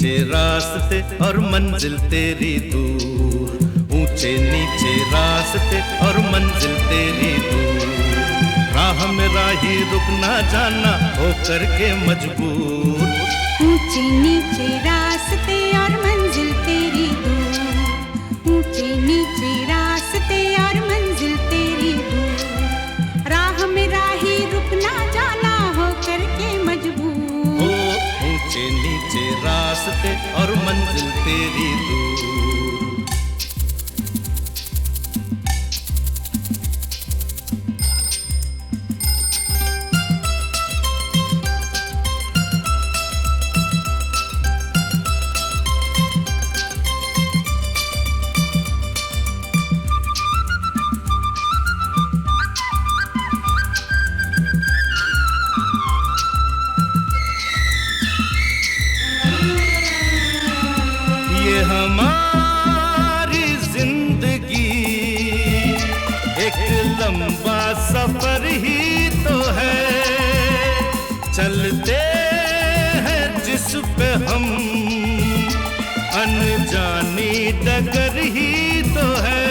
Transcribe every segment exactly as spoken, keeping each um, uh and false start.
नीचे रास्ते और मंजिल तेरी दूर, ऊंचे नीचे रास्ते और मंजिल तेरी दूर। राह में राही रुक ना जाना हो करके मजबूर, ऊंचे नीचे रास्ते और मंजिल तेरी दूर, ऊंचे नीचे रास्ते और मंजिल तेरी दूर। राह में राही रुक ना जाना हो करके मजबूर, ओ ऊंचे नीचे रास्ते और मंजिल तेरी दूर। ये हमारी जिंदगी एक लंबा सफर ही तो है, चलते हैं जिस पे हम अनजानी डगर ही तो है।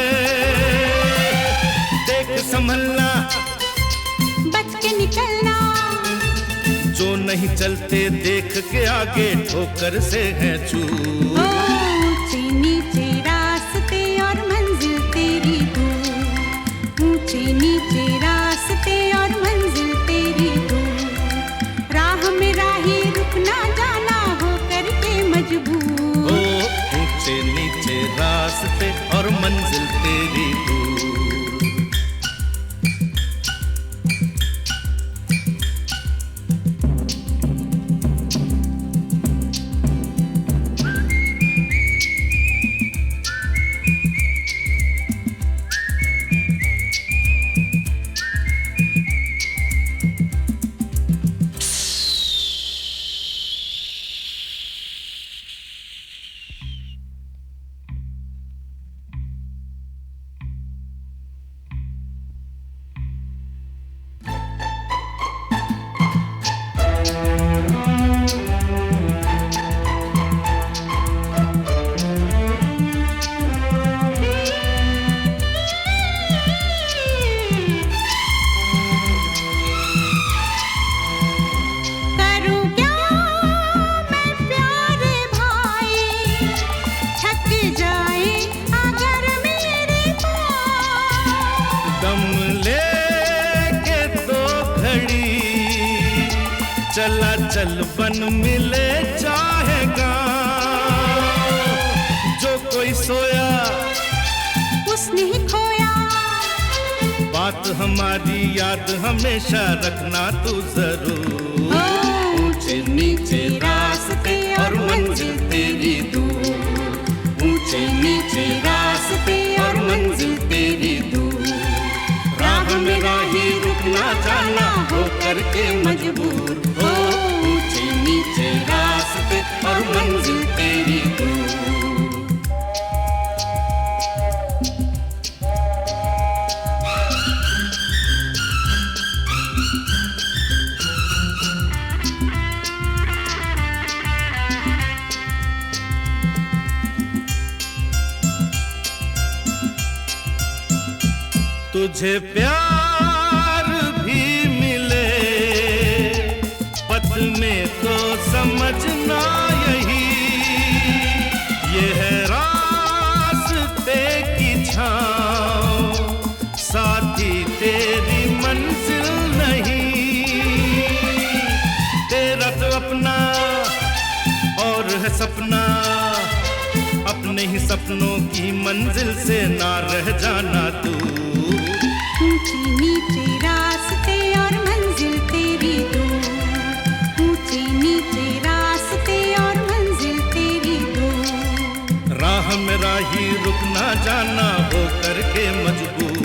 देख संभलना बच के निकलना, जो नहीं चलते देख के आगे ठोकर से है चूक। ऊंचे नीचे रास्ते और मंजिल तेरी दूर, ऊंचे नीचे रास्ते और मंजिल तेरी दूर। राह में राही रुक ना जाना हो करके मजबूर, ओ ऊंचे नीचे रास्ते और मंजिल तेरी दूर। चला चल बन मिले चाहेगा, जो कोई सोया उसने ही खोया। बात हमारी याद हमेशा रखना तू जरूर, ऊंचे नीचे रास्ते और मंजिल तेरी दूर, ऊंचे नीचे रास्ते और मंजिल तेरी दूर। राह में राही रुक ना जाना हो करके मजबूर, हो ऊंचे नीचे रास्ते और मंजिल तेरी दूर। तुझे प्यार भी मिले पथ में तो समझना यही, ये है रास्ते की छाँव साथी तेरी मंजिल नहीं। तेरा तो अपना और है सपना, अपने ही सपनों की मंजिल से ना रह जाना तू। ऊंचे नीचे रास्ते और मंजिल तेरी दूर, ऊंचे नीचे रास्ते और मंजिल तेरी दूर। राह में राही रुक ना जाना हो करके मजबूर,